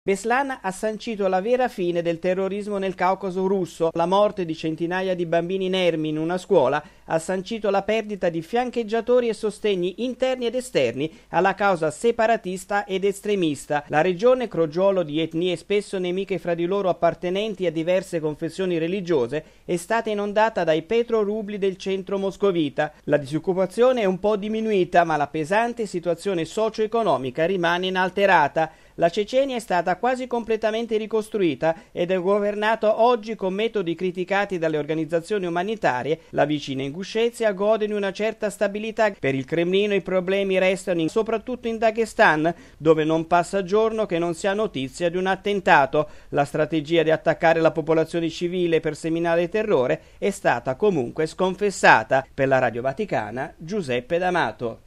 Beslan ha sancito la vera fine del terrorismo nel Caucaso russo. La morte di centinaia di bambini inermi in una scuola ha sancito la perdita di fiancheggiatori e sostegni interni ed esterni alla causa separatista ed estremista. La regione, crogiolo di etnie spesso nemiche fra di loro appartenenti a diverse confessioni religiose, è stata inondata dai petrorubli del centro moscovita. La disoccupazione è un po' diminuita, ma la pesante situazione socio-economica rimane inalterata. La Cecenia è stata quasi completamente ricostruita ed è governata oggi con metodi criticati dalle organizzazioni umanitarie. La vicina Inguscezia gode di una certa stabilità. Per il Cremlino i problemi restano soprattutto in Daghestan, dove non passa giorno che non si ha notizia di un attentato. La strategia di attaccare la popolazione civile per seminare terrore è stata comunque sconfessata. Per la Radio Vaticana, Giuseppe D'Amato.